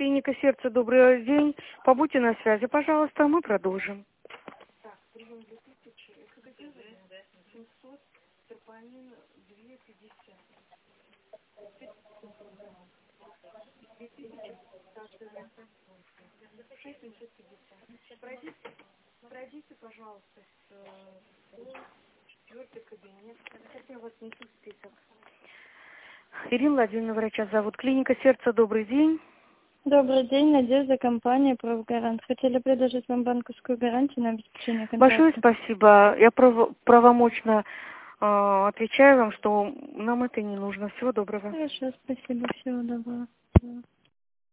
Клиника сердца, добрый день. Побудьте на связи, пожалуйста, мы продолжим. Так, прием 2000, экспертиза 700, серпамин 250. 2750. Пройдите, пожалуйста, в четвертый кабинет. Сейчас я вас несу в список. Ирина Владимировна, врача зовут. Клиника сердца, добрый день. Добрый день, Надежда, компания «Правгарант». Хотели предложить вам банковскую гарантию на обеспечение контракта. Большое спасибо. Я правомочно отвечаю вам, что нам это не нужно. Всего доброго. Хорошо, спасибо, всего доброго.